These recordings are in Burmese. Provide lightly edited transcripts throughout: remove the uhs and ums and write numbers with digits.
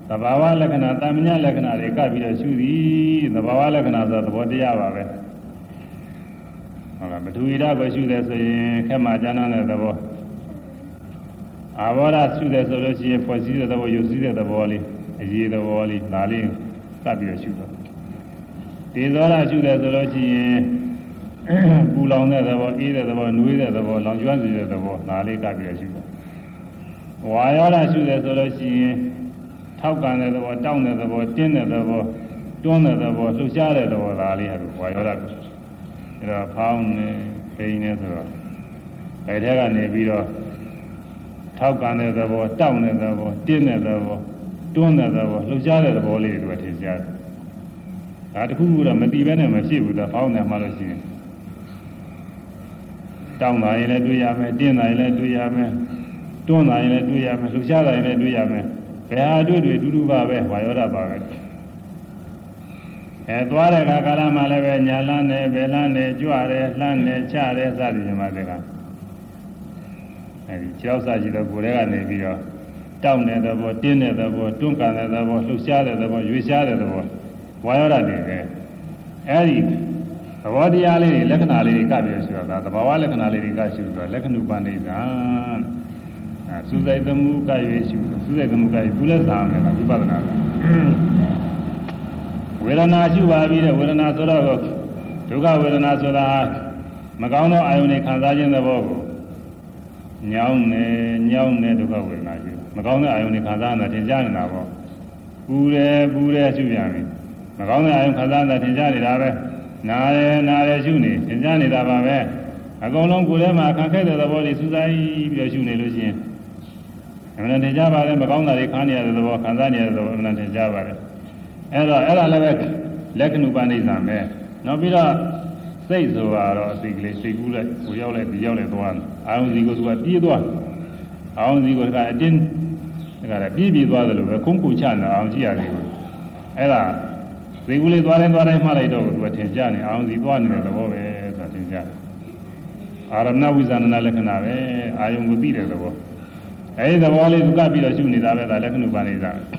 The Baba Lakana, Tamina Lakana, they got the Shudi, the Baba Lakana, the Bodiava. But we have a shoe that's a Kamajana, the boy. I want to shoot as a Russia for Caesar, the way you see the volley, a year the volley, Nali, Sabia shooter. These all I shoot as a Russia. Pulang the war, either the one with the war, long joints the war, Nali Kabia shooter. Why all I shoot as a Russia? Taukan the war, down the war, dinner the war, donor the war, Lucia the war, Nali had why all I there are pound paying as well. I had a neighbor. Taukan the war, down the war, dinner the war, donor the war, Lucia the war, is what is that. At who would have met even a machine with a pound of Malaysia. Down the island, do yame, dinner island, do yame, donor island, do yame, Lucia island, do yame. Where I do Babe, why other Babe. At Waraka Kalamaleve, Yalane, Belane, Juare, Lane, Chare, Sadimadega. And Chelsea, the Burega Nevio, down at the boat, dinner the boat, Duncan at the boat, Lucia the boat, Lucia the boat. Why are they? Eddie, the body alley, Lekanali, Kabia, the Bawala Kanali, Gashu, Lekanu Suzai the Mukai issue, Suzai the Mukai, Bulazam, and Abubana. Wilana Jubavi, Wilana Soda, Tuga Wilana Soda, Magano, Ione Kanzajan the Bogo. Nyaune, Tuga Wilana, Magano, Ione Kanzana, Tinjana, Bure, Juliani. Magano, Ione Kanzana, Tinjani, Nare, Juni, Tinjani, Dava. I go along with them, I can't get the body, Suzai, Juni, Lucian. And then the Java, then Magana, the Kanya, the Boga, Kanzania, the Java. Ella Lekanubani, no Villa says so are Sigli, Sigula, we all let the Yolet one. I only go to a deed one. I only go to a din. I got a baby brother, a Kunku Chan, on Gia. Ella, they will let one Malado, but in Johnny, I only one in the war as in Jan. I am now with an Alekanave, I am with Peter the war. Hey, the wall is got be a unit of the Lekanubani.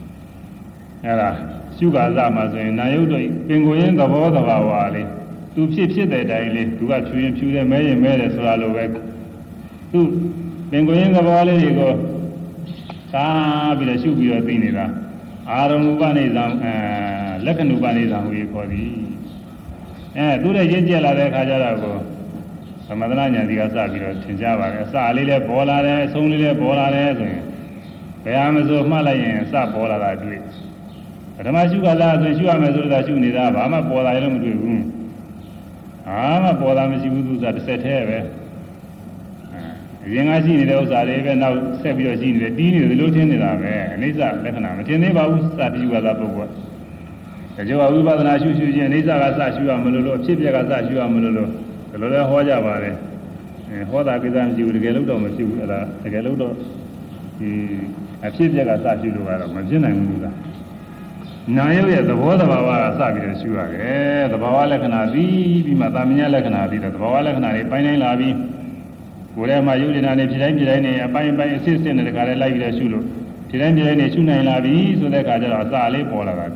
Era, Sugar Zamas and Nayodo, Penguin the water of our alley. Two ships the daily, to got to impute a million minutes for Alovec. Two Penguin the valley go. Sabi the sugar thinida. Aramubanism, Lekanubanism, we call the. Do the Jella de Kajarago. Some other than the Asabi, Tinjava, Salile, Bola, Sonile, Bola, the Amazon of Malay, Sabola, do it. But I'm a sugar lad when you are a unit up. I'm a boy, I don't do. I'm a boy, I'm a you that set here. Young I see those are even now 7 years in the dean, the lieutenant, and it's a Lebanon. Ten neighbors that you are up over. The Joe Uba and I shoot you, and it's a you are Molo, Chip Yagas, you are Molo, the Lola Hoya, and what I can do to get out of the Galudo. A Chip Yagas, you are Magina. Now, the word of our Sabi, sure, the Bawala Canadi, Matamina Canadi, the Bawala Canadi, Pine Lavi, whatever my unit and if you buy by a system in the Carla Sulu. Tiranjani Suna Lavi, so the Kaja Sali Pola.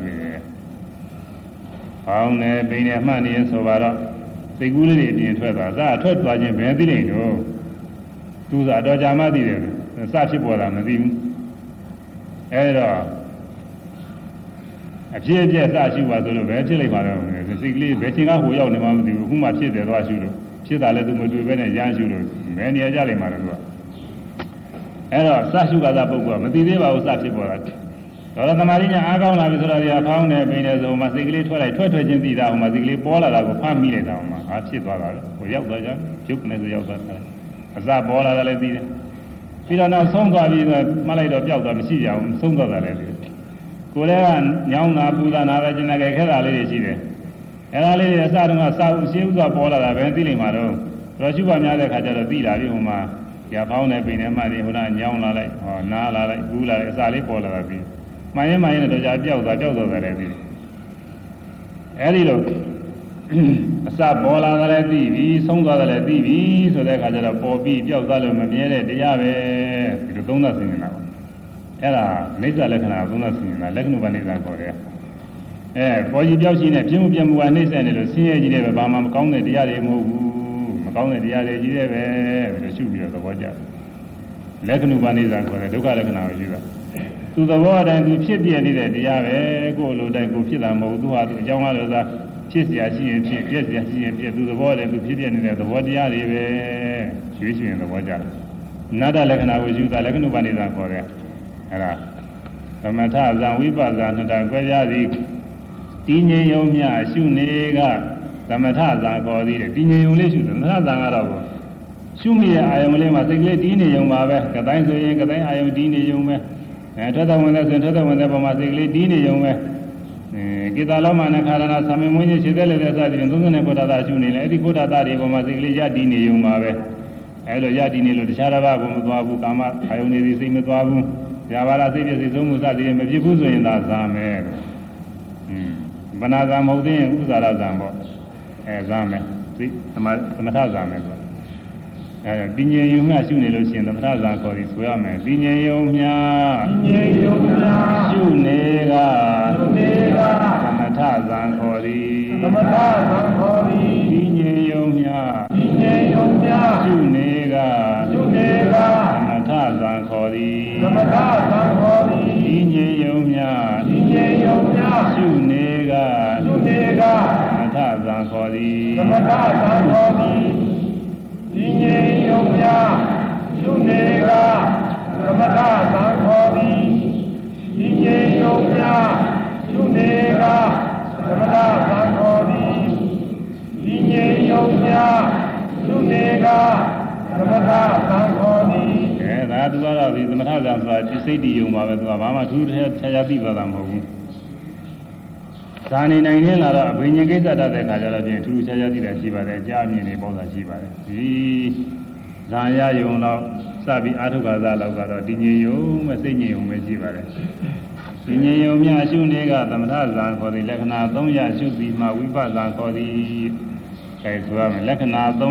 Found a being a money and so vara. Segurity in 12 hours. I told Bajan Bendilino. To the Dojamadi, the Sachipola, and a cheer as you was eventually, the sickly betting out who young whom I cheated the Rasulu. She let them do very young Zulu, many a jolly man. And Sashi was up over, but the river was such a product. The Marina Agona was found a being as a Masigli, 20 down Masigli, Pola, like 1 million down. I cheat for Yoga, Chukness Yoga. As that Pola, I did. We don't know some guy in a Malay of Yoga, some guy. Korean, young Buddha, Navajana, Kera, and I lay a Saduma South Shields of Pola, Ventili Maro, Roshuba Mada Kajara Dila, Yuma, Yapona, Pinema, young Lala, or Nala, Gula, Sali Pola. My name is Jojo, Eddie look. Sabola, TV, Songa, TV, so that Kajara 4B, Josalo, Mamere, the Yave, you don't nothing now. အဲ့ဒါနိစ္စလက္ခဏာသုံးသပ်စီရင်တာလက္ခဏုပနိစ္စခေါ်တယ်ပေါ်ကြီးပြောက်ရှိနေပြင်းမှုပြမှုကနှိမ့်ဆက်နေလို့ဆင်းရဲကြီးတယ်ပဲဘာမှမကောင်းတဲ့တရားတွေမဟုတ်ဘူးမကောင်းတဲ့တရားတွေကြီးတယ်ပဲလို့ရှုပြီးတော့သဘောကျတယ်လက္ခဏုပနိစ္စခေါ်တယ်ဒုက္ခလက္ခဏာကိုရှုတာသူသဘောအတိုင်းသူဖြစ်ပြနေတဲ့တရားပဲကိုယ်လိုတိုင်းကိုဖြစ်တာမဟုတ်သူဟာသူအကြောင်းအားလို့သာဖြစ်เสียရှိရင်ဖြစ်ပြက်เสียရှိရင်ပြက်သူသဘောတည်းသူဖြစ်ပြနေတဲ့သဘောတရားတွေပဲရွေးရှင်သဘောကျတယ်နာတလက္ခဏာကိုရှုတာလက္ခဏုပနိစ္စခေါ်တယ်အဲ့ဒါသမထဇံဝိပဿနာနှစ်တာကွဲပြားသည်တည်ငြိမ်ယုံမြရှုနေကသမထဇံခေါ်သည်တဲ့တည်ငြိမ်ယုံလေးရှုသမထဇံကတော့ရှုမိတဲ့အာယုံလေးမှာစိတ်ကလေးတည်နေယုံပါပဲကတိုင်းဆိုရင်ကတိုင်းအာယုံတည်နေယုံပဲထွက်တော်ဝင်တဲ့ဆိုထွက်တော်ဝင်တဲ့ပုံမှာစိတ်ကလေးတည်နေယုံပဲကိတ္တလောမနဲ့ခါရဏသမင်မွေးခြင်းရှိတဲ့လည်းစသည်ဖြင့်39ကိုဋ္ဌာသရှုနေလေအဲ့ဒီကိုဋ္ဌာသတွေပုံမှာစိတ်ကလေးရတည်နေယုံပါပဲအဲ့လိုရတည်နေလို့တခြားတစ်ပါးကိုမသွားဘူးကာမအာယုန်တွေစိတ်မသွားဘူးဇာဘာလာစိတ်ပြည့်စိတ်ဆုံးမှုစသည်ဖြင့်မဖြစ်ဘူးဆိုရင်သာဇာမယ်ဗနာဇာမဟုတ်သေးရင်ဥစ္စာရဇာပေါ့ဇာမယ်သိသမထဇာမယ်ဆိုပညာယုံမြရှုနေလို့ရှိရင်သမထဇာခေါ်ပြီးဆိုရမယ်ပညာယုံမြရှုနေကသမထဇာခေါ်သည်ပညာယုံမြရှုနေကသမထဇာခေါ်သည်ပညာယုံမြရှုနေကသမထဇာခေါ်သည်ပညာယုံမြရှုနေကသမထဇာခေါ်သည်ပညာယုံမြရှုနေကသမထဇာခေါ်သည်ပညာယုံမြရှုနေကသမထဇာခေါ်သည်ဒါသူကတော့ဒီသမထဇာဆိုတာစိတ်တည်ယုံပါပဲသူကဘာမှထူးထူးခြားခြားသိသွားတာမဟုတ်ဘူးဇာနေနိုင်နေလာတော့အဘိညာဉ်ကိစ္စတတ်တဲ့ခါကျတော့ပြင်ထူးထူးခြားခြားသိတာရှိပါတယ်ကြားမြင်နေပေါ့တာရှိပါတယ်ဒီဇာရယုံတော့စပြီးအာထုခါဇာလောက်ကတော့တည်ငြိမ်ယုံမဲ့စိတ်ငြိမ်ယုံပဲရှိပါတယ်တည်ငြိမ်ယုံများရှုနေကသမထဇာခေါ်သည်လက္ခဏာ300ရှုပြီးမှဝိပဿနာခေါ်သည်အဲဆိုရမယ်လက္ခဏာ300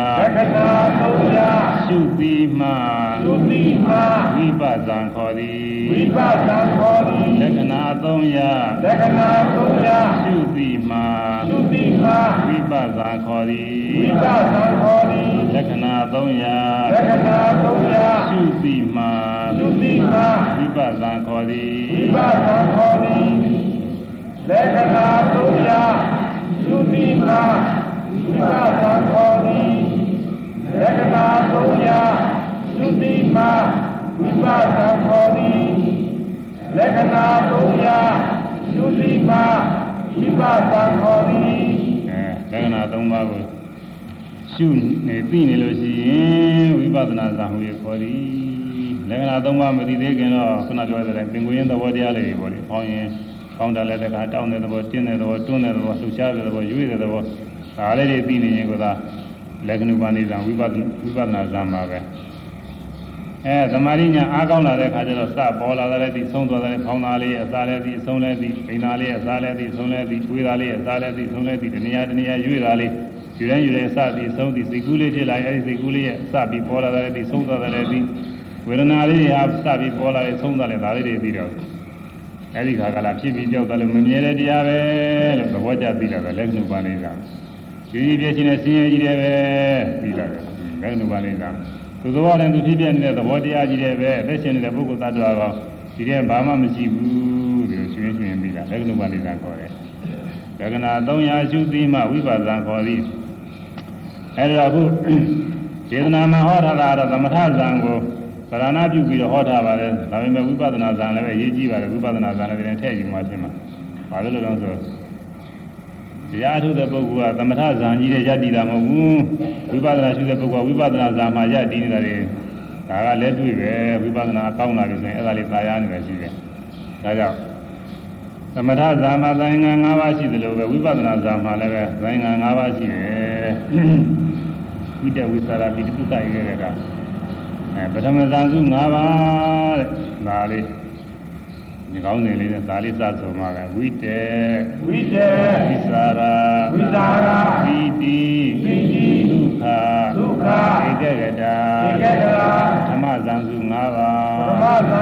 ရှုပြီးမှဝိပဿနာခေါ်သည်လက္ခဏာ300ရှုပြီးမှဝိပဿနာခေါ်သည်လက္ခဏာ300ရှုပြီးမှဝိပဿနာခေါ်သည်လက္ခဏာ300ရှုပြီးမှဝိပဿနာခေါ်သည်လက္ခဏာ300ရှုပြီးမှဝိပဿနာခေါ်သည်လက္ခဏာ300ရှုပြီးမှဝိပဿနာခေါ်သည်လက္ခဏာ3ပါးကိုရှုနေသိနေလို့ရှိရင်ဝိပဿနာဇာဟုရခေါ်သည်လက္ခဏာ3ပါးမသိသေးခင်တော့ခုနပြောတဲ့ပင်ကိုယ်ရင်းသဘောတရားတွေပေါ့လေဖောင်းရင်ဖောင်းတယ်လည်းတခါတောင်းတဲ့သဘောတင်းတဲ့သဘောတွန်းတဲ့သဘောလှုပ်ရှားတဲ့သဘောရွေ့တဲ့သဘောဒါလေးတွေသိနေရင်ကလက္ခဏုပနိစ္စဝိပဿနာဇာမှာပဲသမာဓိညာအားကောင်းလာတဲ့ခါကျတော့စပေါ်လာတဲ့ဒီဆုံးသွားတဲ့ဖောင်းသားလေးအစားလေးဒီအဆုံးလေးဒီပိန်သားလေးအစားလေးဒီဆုံးလေးဒီတွေးသားလေးအစားလေးဒီဆုံးလေးဒီတဏှာရွေ့သားလေးယူတိုင်းယူတိုင်းစသည်ဆုံးသည်စိတ်ကူးလေးဖြစ်လာအဲဒီစိတ်ကူးလေးရဲ့စပြီးပေါ်လာတဲ့ဒီဆုံးသွားတဲ့ဒီဝေဒနာလေးတွေဟာစပြီးပေါ်လာတဲ့ဆုံးသွားတဲ့ဒါလေးတွေပြီးတော့အဲဒီခါကလာဖြစ်ပြီးကြောက်တယ်လို့မမြဲတဲ့တရားပဲလို့သဘောကျသိတာပဲလက္ခဏုပနိစ္စဒီပြည့်ချင်းနဲ့ဆင်းရဲကြီးတယ်ပဲပြီးလာတယ်လက္ခဏုပနိစ္စသူသဘောနဲ့သူဖြစ်ပြနေတဲ့သဘောတရားကြီးတယ်ပဲအသက်ရှင်နေတဲ့ပုဂ္ဂိုလ်သတ္တဝါကောဒီထဲဘာမှမရှိဘူးဒီလိုရှင်ရှင်ပြီးလာလက္ခဏုပနိစ္စခေါ်တယ်လက္ခဏာ300ရှုသိမှဝိပဿနာခေါ်သည်အဲဒီတော့အခုစေတနာမှာဟောထားတာတော့သမထဇံကိုပရဏာပြုပြီးတော့ဟောထားပါတယ်ဒါပေမဲ့ဝိပဿနာဇံလည်းပဲရေးကြည့်ပါတယ်ဝိပဿနာဇံလည်းထည့်ယူမှဖြစ်မှာဘာလို့လဲဆိုတရားထုတ်တဲ့ပုဂ္ဂိုလ်ကသမထဇံကြီးတဲ့ယတ္တိတာမဟုတ်ဘူးဝိပဿနာရှုတဲ့ပုဂ္ဂိုလ်ကဝိပဿနာဇံမှာယတ္တိနေတာတွေဒါကလည်းတွေ့ပဲဝိပဿနာအကောင်းလာပြီဆိုရင်အဲ့ဒါလေးသာယာနေတယ်ရှိတယ်ဒါကြောင့်သမထဇာမှာသင်္ကန်း5ပါးရှိတယ်လို့ပဲဝိပဿနာဇာမှာလည်းပဲသင်္ကန်း5ပါးရှိတယ်ဝိတဝိသရာပိဋကုတရေကပထမဇာစု5ပါးတဲ့ဒါလေးဒီကောင်းစဉ်လေးနဲ့ဒါလေးစဆိုမှာပဲဝိတေဝိသရာပိတိဒုက္ခဧကဂတာဓမ္မဇံစု5ပါး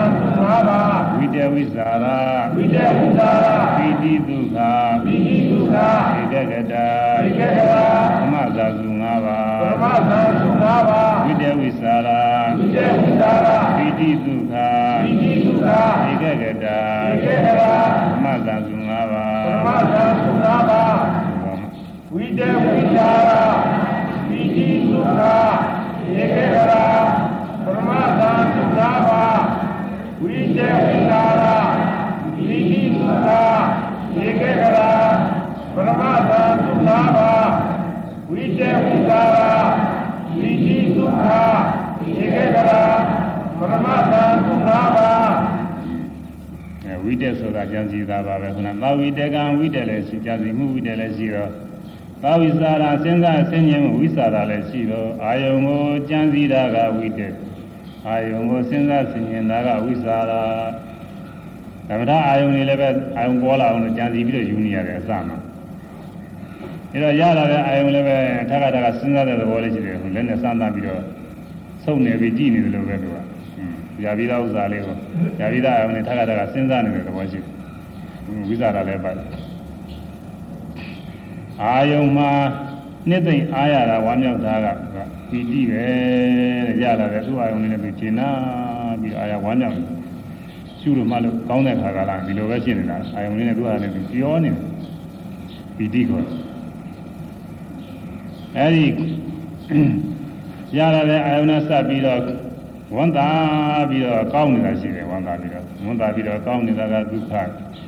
ဝိတဝိဇာရာပိတိဒုက္ခဧကဂတာသမဇာစု၅ပါးဝိတဝိဇာရာပိတိဒုက္ခဧကဂတာသမဇာစု၅ပါးဝိတဝိဇာရာပိတိဒုက္ခဧကဂတာသမဇာစု၅ပါးဝိတဝိဇာရာပိတိဒုက္ခဧကဂတာပရမသံသုခာပါဝိတေဝိသာဝိတိသုခာဧကဂရာပရမသံသုခာပါဝိတေဆိုတာကြံစည်တာပါပဲခုနသာဝိတေကံဝိတေလည်းရှိကြံစည်မှုဝိတေလည်းရှိတော့သာဝိစာရာစဉ်းစားဆင်းရဲမှုဝိစာရာလည်းရှိတော့အာယုံကိုကြံစည်တာကဝိတေအာယုံကိုစဉ်းစားဆင်ခြင်တာကဝိစာရာသမထအာယုံတွေလည်းပဲအာယုံပေါ်လာအောင်လို့ကြံစည်ပြီးတော့ယူနေရတယ်အစမှာအဲတော့ရလာတဲ့အာယုံလည်းပဲထပ်ထပ်စဉ်းစားတဲ့သဘောလေးရှိတယ်ဟိုလည်းနဲ့စမ်းသပ်ပြီးတော့စုံနေပြီးကြည့်နေတယ်လို့ပဲသူကရာပြီးသားဥစ္စာလေးကိုရာပြီးသားအာယုံနဲ့ထပ်ထပ်စဉ်းစားနေတဲ့သဘောရှိတယ်ဝိဇာရလည်းပါတယ်အာယုံမှာနှစ်သိမ့်အားရတာဝမ်းမြောက်တာကပီတိပဲတဲ့ရလာတဲ့သူ့အာယုံလေးနဲ့သူရှင်းနာပြီးအာရဝမ်းမြောက်ရှုလို့မှလို့ကောင်းတဲ့ခါကလာဒီလိုပဲရှင်းနေတာအာယုံလေးနဲ့သူ့အာယုံနဲ့သူပြောနေတယ်ပီတိကိုအဲဒီရလာတဲ့အာယုန်နဲ့စပ်ပြီးတော့ဝန်တာပြီးတော့ကောင်းနေတာရှိတယ်ဝန်တာပြီးတော့ကောင်းနေတာကဒုက္ခ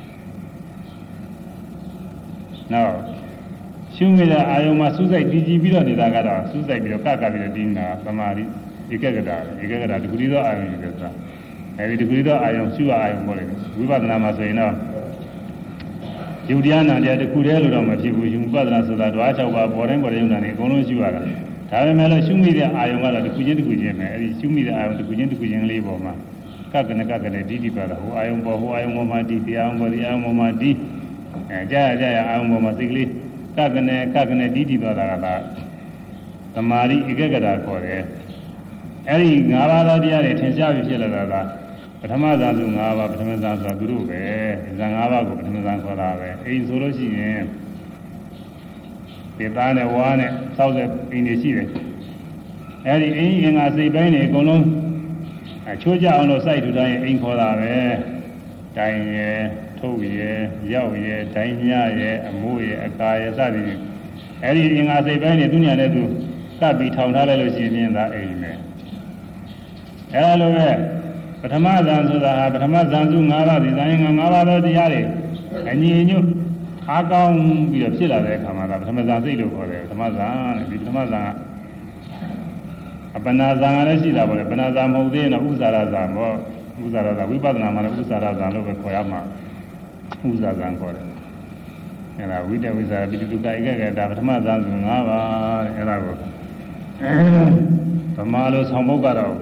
နောက်ရှုမိတဲ့အာယုန်မှာစူးစိုက်တည်ကြည်ပြီးတော့နေတာကတော့စူးစိုက်ပြီးတော့ကပ်ပြီးတော့တည်နေတာသမာဓိဧကဂတာတခုတည်းသောအာယုန်တွေဆိုတာအဲဒီတခုတည်းသောအာယုန်ရှုအာယုန်ပေါ်တယ်ဝိပဿနာမှာဆိုရင်တော့ယုတ်တရားနာတရားတစ်ခုတည်းလို့တော့မဖြစ်ဘူးယူပဒနာဆိုတာဓဝါ၆ပါးပေါ်တိုင်းပေါ်တိုင်းယုံနာနေအကုန်လုံးရှုရတာဒါပေမဲ့လို့ရှုမိတဲ့အာယုံကတော့တစ်ခုချင်းပဲအဲဒီရှုမိတဲ့အာယုံတစ်ခုချင်းလေးပေါ်မှာကကနေတိတိပါတာဟိုအာယုံပေါ်မှာတိတရားအောင်ပေါ်တရားအောင်ပေါ်မှာတိကြာအာယုံပေါ်မှာစိတ်ကလေးကတိတိပါတာကသမာဓိဧကဂတာခေါ်တယ်အဲဒီ၅ပါးသောတရားတွေထင်ရှားပြီးဖြစ်လာတာကပထမဇာစု၅ပါးပထမဇာဆိုတာသူတို့ပဲဇာ၅ပါးကိုပထမဇာခေါ်တာပဲအိမ်ဆိုလို့ရှိရင်ဒီသားနဲ့ဝါးနဲ့စောက်တဲ့အိမ်တွေရှိတယ်အဲဒီအိမ်အင်္ဂါစိတ်ပိုင်းတွေအကုန်လုံးချိုးကြအောင်လို့စိုက်ထူတိုင်းအိမ်ခေါ်တာပဲတိုင်ရယ်ထုတ်ရယ်ရောက်ရယ်တိုင်ညရယ်အမိုးရယ်အကာရယ်စသည်ဖြင့်အဲဒီအင်္ဂါစိတ်ပိုင်းတွေသူညာနဲ့သူကပ်ပြီးထောင်ထားလိုက်လို့ရှိရင်ဒါအိမ်ပဲအဲလိုပဲပထမဇန်ဆိုတာဟာပထမဇန်စု၅ပါးဒီဇန်၅ပါးသောတရားတွေအညီညွတ်အားကောင်းပြီးတော့ဖြစ်လာတဲ့အခါမှာဒါပထမဇန်စိတ်လို့ခေါ်တယ်ပထမဇန်တဲ့ဒီပထမဇန်ကအပနာဇန်ကလည်းရှိတာပေါ့လေပနာဇန်မဟုတ်သေးရင်တော့ဥဇာရဇန်ပေါ့ဥဇာရဇန်ဝိပဿနာမှာလည်းဥဇာရဇန်လို့ပဲခေါ်ရမှာဥဇာဇန်ခေါ်တယ်အဲဒါဝိတဝိဇာပိဋကဧကဂတာပထမဇန်စု၅ပါးတဲ့အဲဒါကိုဗမာလိုဆောင်ပုဒ်ကတော့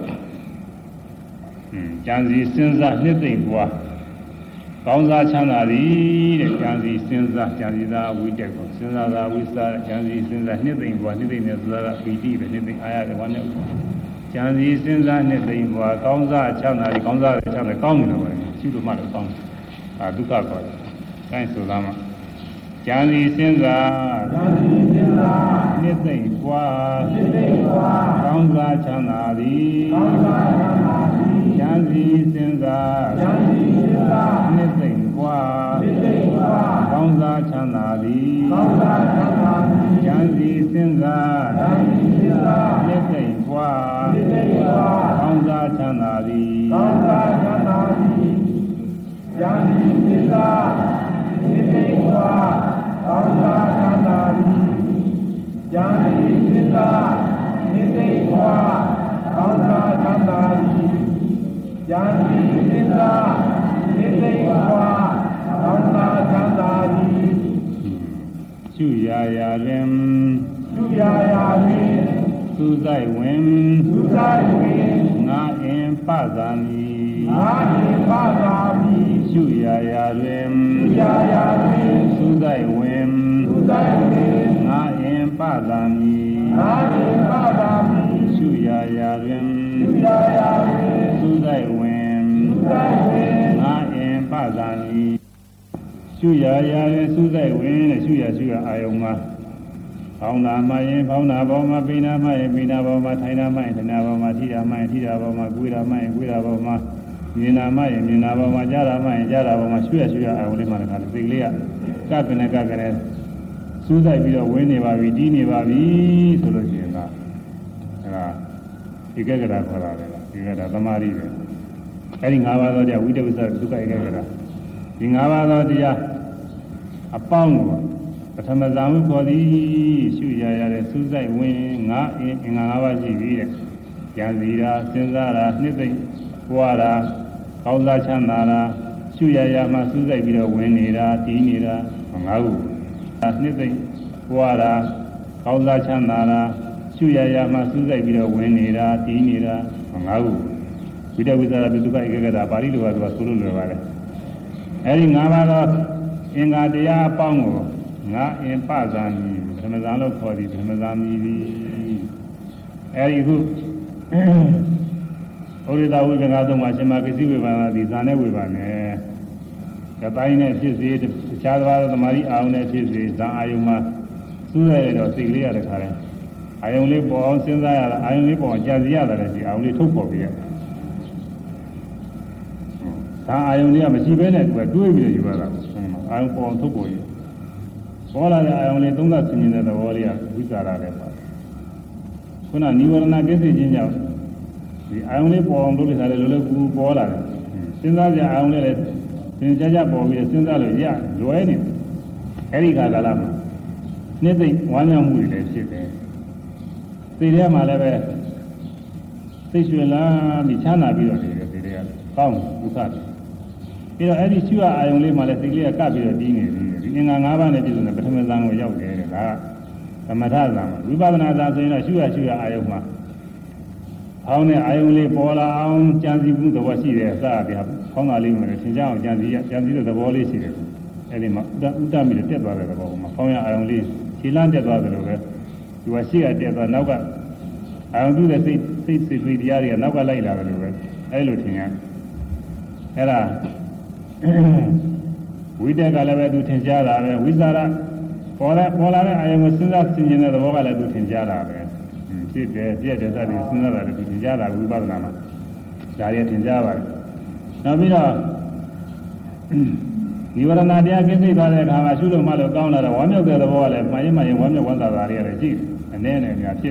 ကြံစီစဉ်းစားနှစ်သိမ့်ပွားကောင်းစားချမ်းသာသည်တဲ့ကြံစီစဉ်းစားကြံစီသာဝိတက်ကိုစဉ်းစားသာဝိစားကြံစီစဉ်းစားနှစ်သိမ့်ပွားနှစ်သိမ့်နဲ့ဆိုတာကပီတိပဲနှစ်သိမ့်အားရတယ်ဝမ်းနဲ့ကြံစီစဉ်းစားနှစ်သိမ့်ပွားကောင်းစားချမ်းသာသည်ကောင်းစားချမ်းသာကောင်းနေတာပဲရှိလို့မှလည်းကောင်းဒုက္ခခေါ်တယ်။အဲဆိုသားမှာကြံစီစဉ်းစားနှစ်သိမ့်ပွားကောင်းစားချမ်းသာသည်ဉာဏ်စီစဉ်းစားနှစ်သိမ့်ပွားကောင်းစားချမ်းသာသည်ဉာဏ်စီစဉ်းစားနှစ်သိမ့်ပွားကောင်းစားချမ်းသာသည်ဉာဏ်စီစဉ်းစားနှစ်သိမ့်ပွားကောင်းစားချမ်းသာသည်ဉာဏ်စီစဉ်းစားနှစ်သိမ့်ပွားကောင်းစားချမ်းသာသည်ဉာဏ်စီစဉ်းစားနှစ်သိမ့်ပွားကောင်းစားချမ်းသာသည်ရှုရာရာတွင်သူဆိုင်ဝင်ငါအင်ပဇာမီရှုရာရာတွင်သူဆိုင်ဝင်ငါအင်ပဇာမီရှုရာရာတွင်သူဆိုင်ဝင်ဇာနီရှုရရရဲ့စူးစိုက်ဝင်နဲ့ရှုရအာယုံမှာဖောင်းနာမှရင်ဖောင်းနာပေါ်မှာပိနာမှရင်ပိနာပေါ်မှာထိုင်နာမှရင်ထိုင်နာပေါ်မှာထိတာမှရင်ထိတာပေါ်မှာကွေးတာမှရင်ကွေးတာပေါ်မှာမြင်နာမှရင်မြင်နာပေါ်မှာကြားတာမှရင်ကြားတာပေါ်မှာရှုရအာယုံလေးမှာလည်းစိတ်ကလေးကကကနေစူးစိုက်ပြီးတော့ဝင်နေပါပြီတီးနေပါပြီဆိုလို့ရှိရင်ကအဲဒါဧကဂရခေါ်တာလေဧကဂရသမာဓိပဲအဲဒီ၅ပါးသောတရားဝိတဝိသဒုက္ခဧကဂရဒီ၅ပါးသောတရားအပေါင်းကိုပထမဇာမှုခေါ်သည်ရှုရရတဲ့စူးစိုက်ဝင်ငါအင်္ဂါ၅ပါးရှိပြီတဲ့ဉာဏ်စီတာစဉ်းစားတာနှစ်သိမ့်ပွားတာကောင်းစားချမ်းသာတာရှုရရမှစူးစိုက်ပြီးတော့ဝင်နေတာတီးနေတာ၅ခုနှစ်သိမ့်ပွားတာကောင်းစားချမ်းသာတာရှုရရမှစူးစိုက်ပြီးတော့ဝင်နေတာတီးနေတာ၅ခုဝိတဝိသဒုက္ခဧကဂရပါဠိလိုကဆိုလို့လွယ်ပါတယ်အဲဒီ၅ပါးသောအင်္ဂါတရားအပေါင်းကိုငါအင်ပဇာမီပထမဇာလို့ခေါ်သည်ပထမဇာမီသည်အဲဒီခုဩရိတဝိပင်္ဂသုံးပါရှင်မကစ္စည်းဝေဘာနာသည်ဇာနဲ့ဝေဘာနဲ့ကတိုင်းနဲ့ဖြစ်စေတခြားသောသမာဓိအာယုန်နဲ့ဖြစ်စေဇာအာယုန်မှာစူးရရတော့စိတ်လေးရတဲ့ခါလဲအာယုန်လေးပေါ်အောင်စဉ်းစားရတာအာယုန်လေးပေါ်အောင်ကြာစီရတာလည်းဒီအာယုန်လေးထုတ်ပေါ်ပြရဒါအာယုန်လေးကမရှိဘဲနဲ့သူကတွေးပြီးယူရတာအာယုန်ပေါ်အောင်ထုတ်ပေါ်ရပေါ်လာတဲ့အာယုန်လေးသုံးသပ်ဆင်ခြင်တဲ့သဘောလေးကဝိသရာလည်းပါခုနနိဝရဏကိစ္စချင်းကြောင့်ဒီအာယုန်လေးပေါ်အောင်လုပ်လိုက်တာလည်းလောလောကူပေါ်လာတယ်စဉ်းစားကြအာယုန်လေးလည်းသင်ကြားပေါ်ပြီးစဉ်းစားလို့ရလွယ်နေအဲ့ဒီကာလမှာနှစ်သိမ့်ဝမ်းမြောက်မှုတွေလည်းဖြစ်တယ်သိထဲမှာလည်းပဲသိရွှင်လာပြီးချမ်းသာပြီးတော့နေတယ်ဒီတွေကကောင်းဒုက္ခပြီးတော့အဲ့ဒီရှုရအာယုန်လေးမှာလည်းစိတ်လေးကကပ်ပြီးတော့တီးနေပြီဒီအင်္ဂါ၅ပါးနဲ့ပြည့်စုံတဲ့ပထမဇန်ကိုရောက်တယ်တဲ့ဒါကသမထဇန်ဝိပဿနာဇန်ဆိုရင်တော့ရှုရအာယုန်မှာဖောင်းတဲ့အာယုန်လေးပေါ်လာအောင်ကြံစည်မှုသဘောရှိတယ်အစအပြဖောင်းတာလေးမှလည်းသင်ကြအောင်ကြံစည်တဲ့သဘောလေးရှိတယ်အဲ့ဒီမှာဥဒ္ဒမိတက်သွားတဲ့သဘောမှာဖောင်းရအာယုန်လေးခြေလမ်းတက်သွားတယ်လို့ပဲဒီကရှိရတက်သွားနောက်ကအာယုန်တုတဲ့စိတ်တရားတွေကနောက်ကလိုက်လာတယ်လို့ပဲအဲ့လိုထင်ရအဲ့ဒါဝိတက်ကလည်းပဲသူထင်ရှားတာပဲဝိသရာပေါ်လာတဲ့အာယုံကိုစဉ်းစားဆင်ခြင်တဲ့သဘောကလည်းသူထင်ရှားတာပဲဖြစ်တယ်ပြည့်တယ်စသည်စဉ်းစားတာလည်းသူထင်ရှားတာဝိပဿနာမှာဒါရီထင်ရှားပါတယ်နောက်ပြီးတော့ဒီဝရဏတရားကိစ္စသွားတဲ့အခါမှာရှုလို့မှလို့ကောင်းလာတော့ဝမ်းမြောက်တဲ့သဘောကလည်းမှန်ရင်ဝမ်းမြောက်ဝမ်းသာတာတွေကလည်းရှိတယ်အနေနဲ့များဖြစ်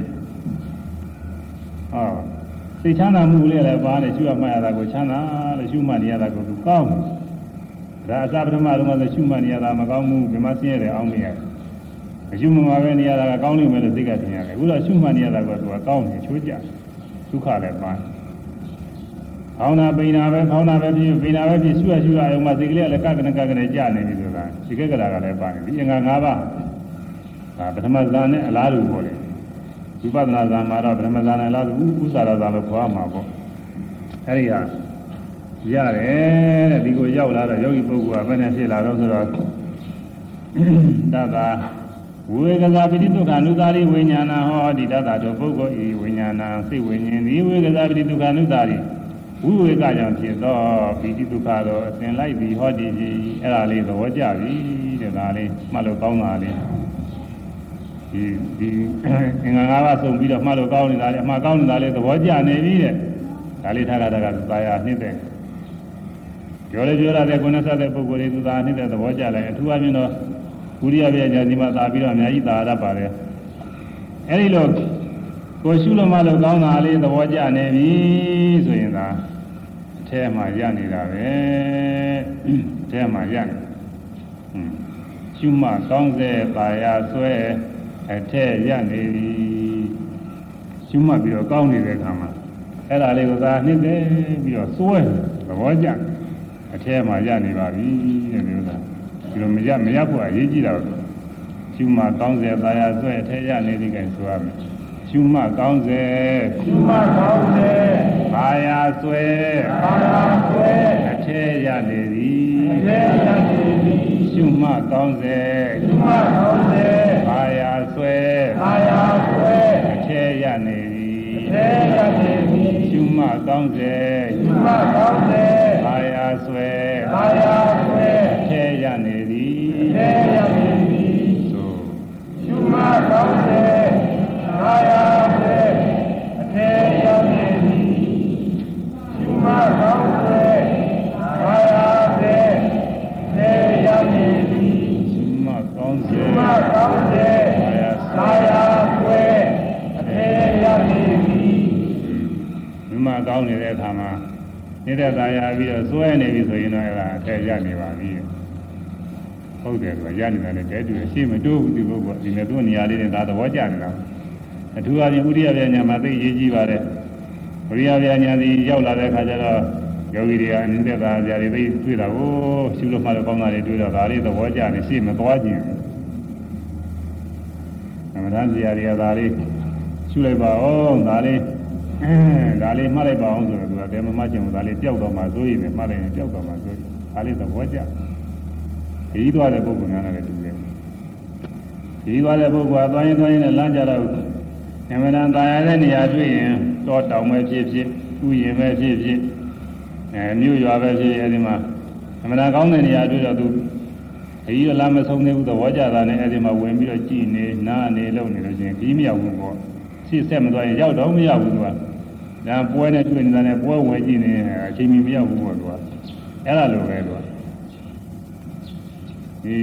စိတ်ချမ်းသာမှုလေးလည်းပါနေရှုမှတ်ရတာကိုချမ်းသာလို့ရှုမှတ်နေရတာကိုသူကောင်းတယ်ဒါအစပထမဆုံးကရှုမှတ်နေရတာမကောင်းဘူးဒီမှာဆင်းရဲတယ်အောင်းနေရတယ်အရှုမှမှာပဲနေရတာကကောင်းနေမယ်လို့သိကထင်ရတယ်အခုတော့ရှုမှတ်နေရတာကသူကကောင်းနေချိုးကြဒုက္ခလည်းပါဖောင်းတာပိန်တာပဲဖောင်းတာပဲဖြစ်ပိန်တာပဲဖြစ်ရှုရအောင်မှစိတ်ကလေးကလည်းကကနေကြာနေပြီဆိုတာဒီကက်ကရာကလည်းပါနေဒီအင်္ဂါ၅ပါးဒါပထမဇာနဲ့အလားတူပေါ့လေဝိပဿနာဇာမှာတော့ပထမဇာနဲ့အလားတူဥစ္စာရဇာလို့ခေါ်မှာပေါ့အဲဒီဟာရတယ်တဲ့ဒီကိုရောက်လာတော့ယောဂီပုဂ္ဂိုလ်ကဘယ်နဲ့ဖြစ်လာတော့ဆိုတော့တသာဝေကဇာပိဋိဒုက္ခအနုသာရိဝိညာဏဟောဒီတသာတို့ပုဂ္ဂိုလ်ဤဝိညာဏစိတ်ဝိညာဉ်ဒီဝေကဇာပိဋိဒုက္ခအနုသာရိဝိဝေကကြောင့်ဖြစ်သောပိဋိဒုက္ခတော့အစဉ်လိုက်ပြီးဟောဒီကြီးအဲ့ဒါလေးသဘောကျပြီတဲ့ဒါလေးမှတ်လို့ကောင်းတာလေးဒီအင်္ဂါ၅ပါးစုံပြီးတော့မှတ်လို့ကောင်းနေတာလေအမှားကောင်းနေတာလေသဘောကျနေပြီတဲ့ဒါလေးထားတာကသာယာနှိမ့်တဲ့ပြောရတဲ့ကုဏဆက်တဲ့ပုဂ္ဂိုလ်တွေသူသာနှိမ့်တဲ့သဘောကျလိုက်အထူးအပြင်တော့ဝိရိယပြည့်ကြဒီမှာသာပြီးတော့အများကြီးသာရပါတယ်အဲဒီလိုကိုရှုလို့မှလို့ကောင်းတာလေးသဘောကျနေပြီဆိုရင်သာအထဲမှာရနေတာပဲအထဲမှာရနေရှုမှကောင်းစေပါရဆွဲအထဲရနေပြီရှုမှပြီးတော့ကောင်းနေတဲ့အခါမှာအဲ့ဒါလေးကိုသာနှိမ့်တယ်ပြီးတော့စွဲသဘောကျအထဲမှာရနေပါပြီတဲ့ဒီဥစ္စာဒီလိုမရဖို့အရေးကြီးတာရှုမှကောင်းစေပါရဆွဲအထဲရနေပြီကဲဆိုရမယ်ရှုမှကောင်းစေပါရဆွဲအထဲရနေသည်ရှုမှကောင်းစေပါရဆွဲအထဲရနေသည်ရှုမှကောင်းစေပါရဆွဲမကောင်းနေတဲ့အခါမှာနေတဲ့သားရပြီးတော့စွဲနေပြီဆိုရင်တော့အဲ့ဒါအထက်ရနေပါပြီဟုတ်တယ်ကွာရနေတာလည်းတဲတူရှင်းမတိုးဘူးဒီဘုကဒီမဲ့သူ့နေရာလေးနဲ့ဒါသဘောကျနေတာအထူးအပြင်ဥရိယပြညာမှာသိရေးကြည့်ပါတယ်ဥရိယပြညာဒီရောက်လာတဲ့အခါကျတော့ယောဂီတွေကအနည်းသက်သာကြတွေသိတွေ့တာကိုရှုလို့မှတော့ကောင်းတာတွေတွေ့တော့ဒါလေးသဘောကျနေရှင်းမသွားခြင်းအမှန်တမ်းဇာတွေကဒါလေးရှုလိုက်ပါဦးဒါလေးဒါလေးမှတ်လိုက်ပါအောင်ဆိုတော့သူကတဲမမှတ်ချင်ဘူးဒါလေးပျောက်တော့မှဆိုရင်မှတ်လိုက်ရင်ပျောက်တော့မှဆိုရင်ဒါလေးသဘောကျခရီးသွားတဲ့ပုဂ္ဂိုလ်များလည်းတူတယ်ခရီးသွားတဲ့ပုဂ္ဂိုလ်ကသွားရင်နဲ့လမ်းကြတော့အမှန်တန်ตายရတဲ့နေရာတွေ့ရင်တော့တောင်ပဲဖြစ်ဖြစ်ဥယျာဉ်ပဲဖြစ်ဖြစ်မြို့ရွာပဲဖြစ်အဲဒီမှာအမှန်တန်ကောင်းတဲ့နေရာတွေ့တော့သူခရီးတော့လမ်းမဆုံးသေးဘူးသဘောကျတာနဲ့အဲဒီမှာဝင်ပြီးတော့ကြည်နေနားနေလုံနေလို့ချင်းခရီးမရောက်ဘူးပေါ့ရှေ့ဆက်မသွားရင်ရောက်တော့မရောက်ဘူးသူကဒါပွဲနဲ့တွေ့နေတာနဲ့ပွဲဝင်ကြည့်နေအချိန်မီမရောက်ဘူးပေါ့သူကအဲ့ဒါလိုပဲသူကဒီ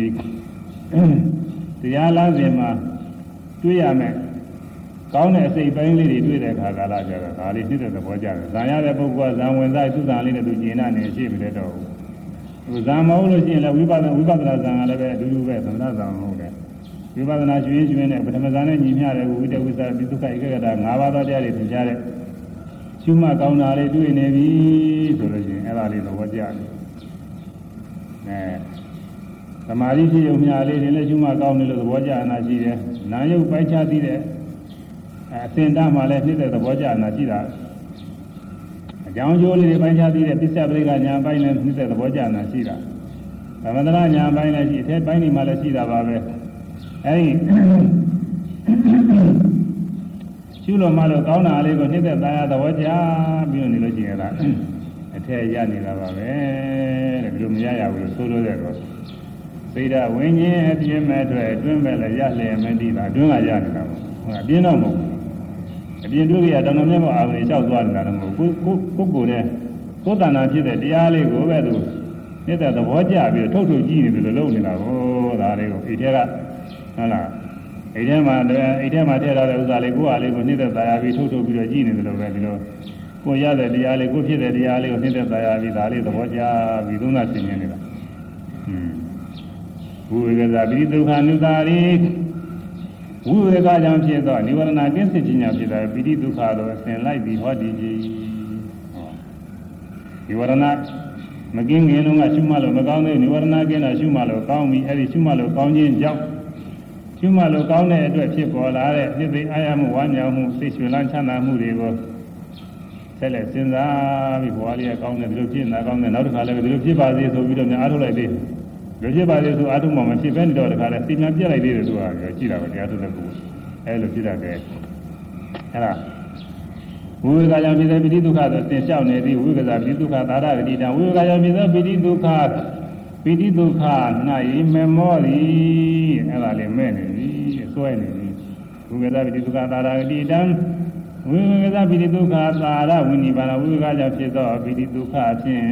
တရားလားစဉ်မှာတွေ့ရမယ်ကောင်းတဲ့အစိတ်ပိုင်းလေးတွေတွေ့တဲ့အခါကာလကျတော့ဒါလေးနှိမ့်တဲ့သဘောကျတယ်ဇာရတဲ့ပုဂ္ဂိုလ်ကဇံဝင်စားသူ့ဇာလေးနဲ့သူကျင်နာနေရှိပြီတဲ့တော့ဇာမဟုတ်လို့ရှိရင်လည်းဝိပဿနာဇာကလည်းပဲအတူတူပဲသမဏဇာမဟုတ်တယ်ဝိပဿနာကျွင်းနဲ့ပထမဇာနဲ့ညီမျှတဲ့ဝိတဝိသပိသုခဧကဂတ၅ပါးသောတရားတွေသင်ကြားတဲ့ရှုမှတ်ကောင်းတာလေးတွေ့နေပြီဆိုလို့ရှိရင်အဲ့ဒါလေးသဘောကျတယ်သမာဓိဖြစ်ုံများလေးတွေလည်းရှုမှတ်ကောင်းတယ်လို့သဘောကျနာရှိတယ်နာယုတ်ပိုက်ချသိတဲ့အစင်တမှလည်းဖြစ်တဲ့သဘောကျနာရှိတာအကြောင်းကျိုးလေးတွေပိုက်ချသိတဲ့ပစ္စယပရိက္ခညာပိုင်းလည်းဖြစ်တဲ့သဘောကျနာရှိတာသမထနာညာပိုင်းလည်းရှိအထက်ပိုင်းတွေမှာလည်းရှိတာပါပဲအဲဒီရှုလို့မှလို့ကောင်းတာလေးကိုနှိမ့်သက်သားရသဘောကျပြီးတော့နေလို့ရှိရင်လားအထက်ရနေတာပါပဲတဲ့ဒီလိုမရရဘူးလို့ဆိုလို့တဲ့တော့သိတာဝိညာဉ်အပြင်းမဲ့အတွက်အတွင်းမဲ့လည်းရလျက်မသိတာအတွင်းကရနေတာပေါ့ဟုတ်အပြင်းတော့မဟုတ်ဘူးအပြင်းတွေ့ရတောင်တော်မြတ်အာရုံလျှောက်သွားနေတာတော့မဟုတ်ဘူးကိုယ်နဲ့ကိုယ်တဏ္ဍာဖြစ်တဲ့တရားလေးကိုပဲသူနှိမ့်သက်သဘောကျပြီးတော့ထုတ်ကြည့်နေတယ်လို့လုပ်နေတာကိုဒါလေးကိုအိတ်ထဲကဟုတ်လားအိတ်ထဲမှာထည့်ထားတဲ့ဥစ္စာလေးကိုယ်အားလေးကိုနှိမ့်သက်သာရပြီးထုတ်ပြီးတော့ကြည့်နေတယ်လို့ပဲဒီလိုကိုရတဲ့တရားလေးကိုဖြစ်တဲ့တရားလေးကိုနှိမ့်သက်သာရပြီးဒါလေးသဘောကျပြီးသုံးသပ်သင်နေနေတာဝိဝေကဇာပိဒုက္ခနုတာရိဝိဝေကကြောင့်ဖြစ်သောနိဝရဏကင်းစစ်ခြင်းကြောင့်ဖြစ်သောပိဋိဒုက္ခတို့အစဉ်လိုက်ပြီးဟောတည်ခြင်းနိဝရဏမကင်းခင်လုံးကရှုမှလို့မကောင်းတဲ့နိဝရဏကင်းတာရှုမှလို့ကောင်းပြီအဲ့ဒီရှုမှလို့ကောင်းခြင်းကြောင့်ရှုမှလို့ကောင်းတဲ့အတွက်ဖြစ်ပေါ်လာတဲ့နှစ်သိအာရမှုဝါမြောက်မှုသိရွှေလန်းချမ်းသာမှုတွေကိုဆက်လက်စဉ်းစားပြီးဘဝလေးကကောင်းတယ်ဒီလိုဖြစ်နေတာကောင်းတယ်နောက်တစ်ခါလည်းဒီလိုဖြစ်ပါစေဆိုပြီးတော့များအားထုတ်လိုက်သေးတယ်ဒီလိုဖြစ်ပါစေဆိုအားထုတ်မှမဖြစ်ဘဲနေတော့တစ်ခါလည်းစီမံပြတ်လိုက်သေးတယ်ဆိုတာပြောကြည့်တာပဲတရားထုတ်တဲ့ပုဂ္ဂိုလ်အဲလိုဖြစ်တတ်တယ်အဲ့ဒါဝိဝေကကြောင့်ဖြစ်တဲ့ပိဋိဒုက္ခဆိုသင်လျှောက်နေသည်ဝိဝေကပိဋိဒုက္ခသာရဂတိတံဝိဝေကကြောင့်ဖြစ်တဲ့ပိဋိဒုက္ခပိဋိဒုက္ခ၌မေမောသည်အဲ့ဒါလေးမဲ့နေပြီဆွဲနေပြီဝိဝေကပိဋိဒုက္ခသာရဂတိတံဝိဝေကပိဋိဒုက္ခသာရဝိနိဗ္ဗာန်ဝိဝေကကြောင့်ဖြစ်သောပိဋိဒုက္ခဖြင့်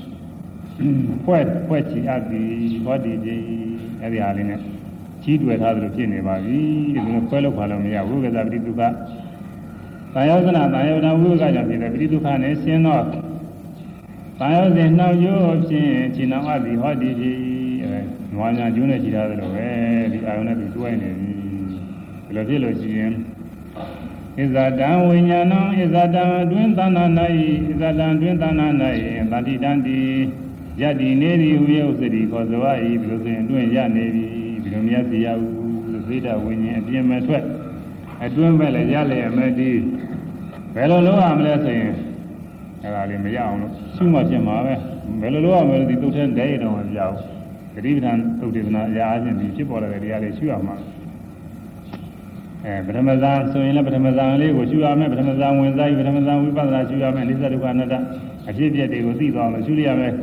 ဖွဲ့ချီအပ်သည်ဟောဒီကြီးအဲ့ဒီဟာလေးနဲ့ကြီးတွေ့ထားသလိုဖြစ်နေပါပြီဒီလိုခွဲလို့ခါလို့မရဝိဝေကပိဋိဒုက္ခသာယောဇနာသာယောနာဝိဝေကကြောင့်ဖြစ်တဲ့ပိဋိဒုက္ခနဲ့ရှင်းသောသာယောဇဉ်နှောက်ရိုးဖြင့်ခြေနှောက်အပ်သည်ဟောဒီကြီးနွားညာကျိုးနဲ့ခြေထားသလိုပဲဒီအာယုန်နဲ့သူတွဲနေပြီဒီလိုဖြစ်လို့ရှိရင်ဣဇာတံဝိညာဏံဣဇာတံအတွင်းသဏ္ဍာန်၌ဣဇာတံအတွင်းသဏ္ဍာန်၌ဗန္တိတံတိယတ္တိနေသည်ဟူ၍ဥစ္စတိခေါ်စွာ၏ဒီလိုဆိုရင်အတွင်းရနေပြီဒီလိုမရစေရဘူးလို့သိတာဝိညာဉ်အပြင်းမဲ့ထွက်အတွင်းပဲလည်းရလျက်မဲ့ဒီဘယ်လိုလုပ်ရမလဲဆိုရင်အဲ့ဒါလေးမရအောင်လို့ရှုမှဖြစ်မှာပဲဘယ်လိုလုပ်ရမလဲဒီသုတ်ထဲဒဲရတော့မပြောင်းဂတိပဌာန်သုတ်တေသနာအရာအချင်းဒီဖြစ်ပေါ်လာတဲ့တရားလေးရှုရမှာပထမဇာဆိုရင်လည်းပထမဇာလေးကိုရှုရမယ်ပထမဇာဝင်စားပြီးပထမဇာဝိပဿနာရှုရမယ်အနိစ္စဒုက္ခအနတ္တအဖြစ်အပျက်တွေကိုသိသွားအောင်ရှုရမယ်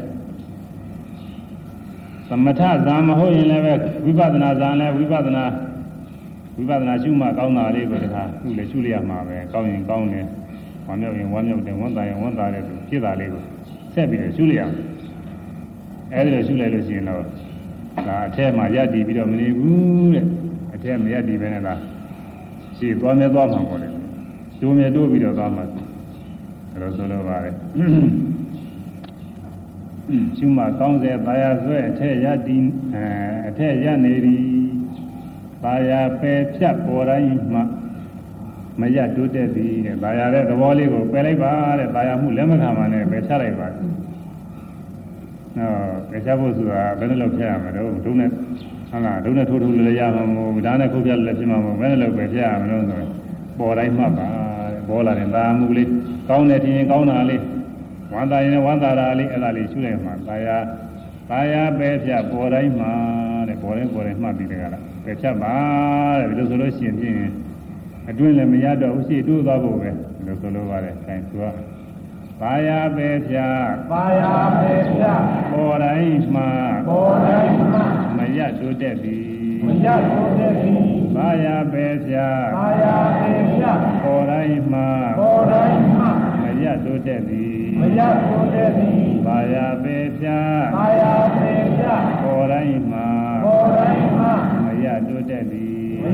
သမထဇာမဟုတ်ရင်လည်းဝိပဿနာဇာလည်းဝိပဿနာရှုမှကောင်းတာလေးကိုတခါခုလည်းရှုရမှာပဲကောင်းရင်ကောင်းတယ်ဝမ်းမြောက်ရင်ဝမ်းမြောက်တယ်ဝန်တာရင်ဝန်တာတယ်သူဖြစ်တာလေးကိုဆက်ပြီးတော့ရှုရအောင်အဲဒီလိုရှုလိုက်လို့ရှိရင်တော့ဒါအထက်မှာရည်တည်ပြီးတော့မနေဘူးတဲ့အထက်မရည်တည်ပဲနဲ့လားရှေ့သွားမြဲသွားမှာပေါ့လေတိုးမြဲတိုးပြီးတော့သွားမှာလိုဆိုလိုပါတယ်ရှုမှကောင်းစေပါရဆွဲအထက်ရတည်အထက်ရနေသည်ပါရပဲဖြတ်ပေါ်တိုင်းမှမရတိုးတက်သည်တဲ့ပါရတဲ့သဘောလေးကိုပယ်လိုက်ပါတဲ့ပါရမှုလက်မခံပါနဲ့ပယ်ချလိုက်ပါပယ်ချဖို့ဆိုတာဘယ်နဲ့လို့ဖြတ်ရမှာတော့ဒုနဲ့ဟုတ်လားဒုနဲ့ထိုးထိုးလည်းရမှာမဟုတ်ဘူးဒါနဲ့ခုတ်ပြလည်းဖြစ်မှာမဟုတ်ဘယ်နဲ့လို့ပယ်ဖြတ်ရမှာလို့ဆိုရင်ပေါ်တိုင်းမှပါတဲ့ပေါ်လာတဲ့ပါမှုလေးကောင်းတယ်ထင်ရင်ကောင်းတာလေးဝန္တာရင်ဝန္တာရာလေးအဲ့ဒါလေးရှုလိုက်မှာပါရပဲဖြတ်ပေါ်တိုင်းမှတဲ့ပေါ်တိုင်းမှတ်ပြီးတကလားပယ်ဖြတ်ပါတဲ့ဒီလိုဆိုလို့ရှိရင်ဖြင့်အတွင်းလည်းမရတော့ဘူးရှိတိုးသွားဖို့ပဲဒီလိုဆိုလိုပါတယ်အဲသူကပါရပဲဖြတ်ပေါ်တိုင်းမှမရတိုးတက်သည်ပါရပဲဖြတ်ပေါ်တိုင်းမှမရတိုးတက်သည်ပါရပဲဖြတ်ပေါ်တိုင်းမှမရတိုးတက်သည်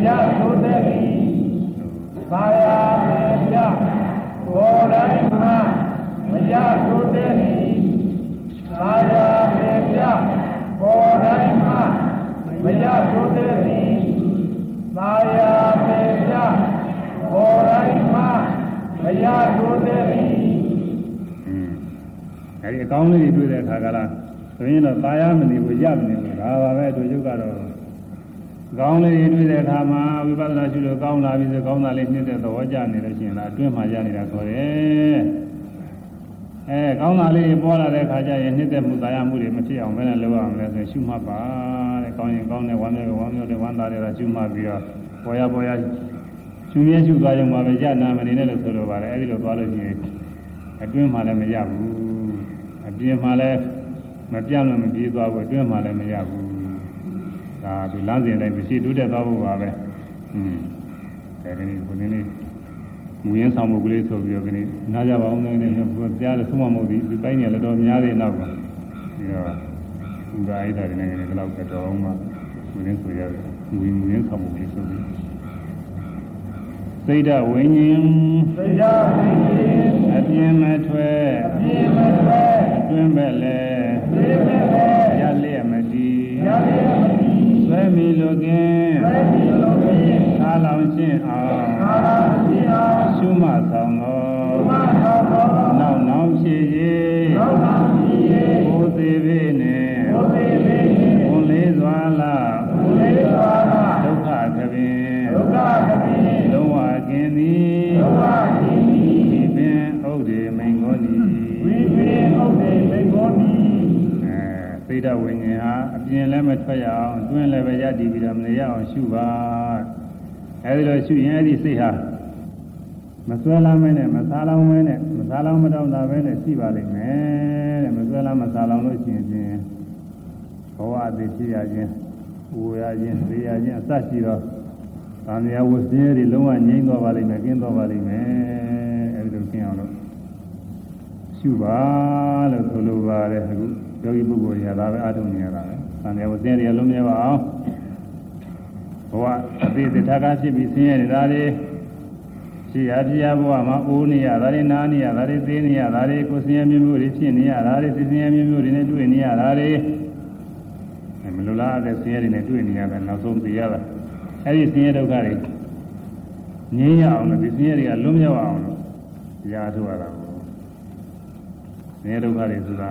ပါရမေပြဘောတိုင်းမှာမရထိုးတဲ့ဤပါရမေပြဘောတိုင်းမှာမရထိုးတဲ့ဤပါရမေပြဘောတိုင်းမှာမရထိုးတဲ့ဤအဲဒီအကောင်းလေးတွေတွေ့တဲ့အခါကလားဆိုရင်တော့ပါရမနေဘူးရမနေဘူးဒါပါပဲတို့ယုတ်ကတော့ကောင်းလေးတွေ့တဲ့အခါမှာဝိပဿနာရှုလို့ကောင်းလာပြီဆိုကောင်းတာလေးနှိမ့်တဲ့သဘောကျနေလို့ရှိရင်လားအတွင်းမှာရနေတာခေါ်တယ်။ကောင်းတာလေးပေါ်လာတဲ့အခါကျရင်နှိမ့်တဲ့မှုသာယာမှုတွေမဖြစ်အောင်ဘယ်နဲ့လုပ်ရမလဲဆိုရှုမှတ်ပါတဲ့။ကောင်းရင်ကောင်းတဲ့ဝမ်းမြောက်တဲ့ဝမ်းသာတဲ့ရှုမှတ်ပြီးတော့ပေါ်ရရှုမြဲရှုသွားရုံမှာပဲရနာမနေနဲ့လို့ဆိုလိုပါတယ်။အဲဒီလိုသွားလို့ရှိရင်အတွင်းမှာလည်းမရဘူး။အပြင်မှာလည်းမပြတ်လို့မပြေးသွားဘူးအတွင်းမှာလည်းမရဘူး။ဒါဒီလမ်းစဉ်တိုင်းမရှိတိုးတက်သွားဖို့ပါပဲအဲဒီနေ့ကိုနေမူရင်းဆောင်မှုကလေးဆိုပြီးတော့ဒီနေ့နားကြပါအောင်လည်းကြားလို့သုံးမမဟုတ်ဒီပိုင်းနေလည်းတော့များသေးတော့ပါပြီးတော့ဥဒါအိဒါတွေနဲ့ဒီလောက်ကတော့မှမူရင်းဆိုရတယ်မူရင်းဆောင်မှုကလေးဆိုပြီးစိတ်ဓာတ်ဝိညာဉ်အပြင်းမထွက်အတွင်းပဲလေရလျက်မတည်ဆွဲမီလိုကင်းအားလောင်ရှင်းအောင်ရှုမှဆောင်သောနောက်ဖြစ်၍ဘုသေးပေနှင့်ဝန်လေးစွာလားဒုက္ခသဖြင့်လုံးဝကင်းသည်ဒီပင်ဥဒိမိန်ကောနီသိဒ္ဓဝိညာဉ်ဟာအပြင်လည်းမထွက်ရအောင်အတွင်းလည်းပဲရတည်ပြီးတော့မနေရအောင်ရှုပါအဲဒီလိုရှုရင်အဲဒီစိတ်ဟာမဆွဲလမ်းမဲနဲ့မစားလောင်းမဲနဲ့မစားလောင်းမတောင်းတာပဲနဲ့ရှိပါလိမ့်မယ်တဲ့မဆွဲလမ်းမစားလောင်းလို့ရှိရင်ဘဝအသေးဖြစ်ရခြင်းဝေရခြင်းသိရခြင်းအစရှိတော့ဗာမယဝဆင်းရဲတွေလုံးဝငြိမ်းသွားပါလိမ့်မယ်ကျင်းသွားပါလိမ့်မယ်အဲဒီလိုကျင်းအောင်လို့ရှုပါလို့ဆိုလိုပါတယ်အခုယောဂီပုဂ္ဂိုလ်တွေကဒါပဲအားထုတ်နေရတာပဲ။သံဃာဝဆင်းရဲလုံးမြဲပါအောင်။ဘဝအသေးတထာကဖြစ်ပြီးဆင်းရဲနေတာတွေရှိရပြရဘဝမှာအိုးနေရတာတွေနားနေရတာတွေသေးနေရတာတွေကိုဆင်းရဲမျိုးတွေဖြစ်နေရတာတွေဆင်းရဲမျိုးတွေနဲ့တွေ့နေရတာတွေမလိုလားတဲ့ဆင်းရဲတွေနဲ့တွေ့နေရတာနောက်ဆုံးသိရတာ။အဲဒီဆင်းရဲဒုက္ခတွေငြိမ်းရအောင်လို့ဒီဆင်းရဲတွေကလွတ်မြောက်အောင်လို့တရားထုတ်ရတာကိုဆင်းရဲဒုက္ခတွေဆိုတာ